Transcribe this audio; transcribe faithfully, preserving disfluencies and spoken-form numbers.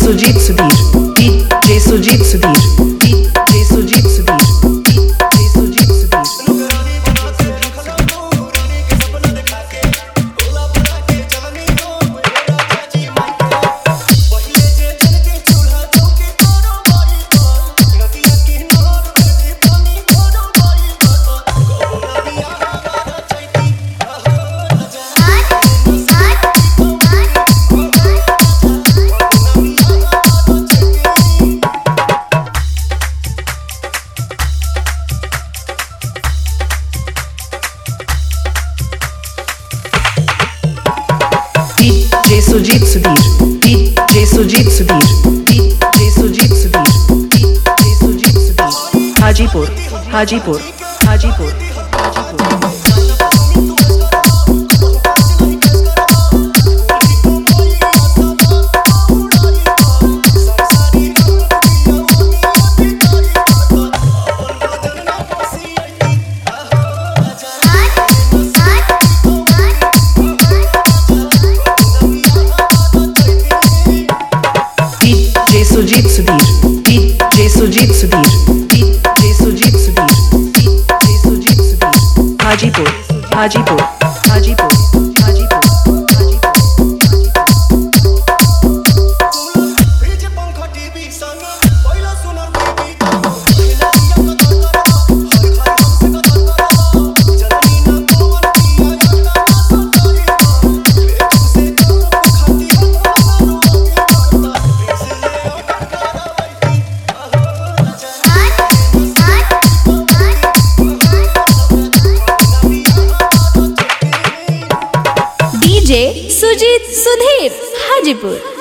Sujit Sudhir DJ Sujeet Sudhir DJ Sujeet Sudhir DJ Sujeet Sudhir DJ Sujeet Sudhir DJ Sujeet Sudhir DJ Sujeet Sudhir DJ Sujeet Sudhir Hajipur Hajipur Hajipur Hajipur Sujeet Sudhir DJ Sujeet Sudhir DJ Sujeet Sudhir DJ Sujeet Sudhir Hajipur Hajipur Hajipur Hajipur DJ Sujeet Sudhir Hajipur.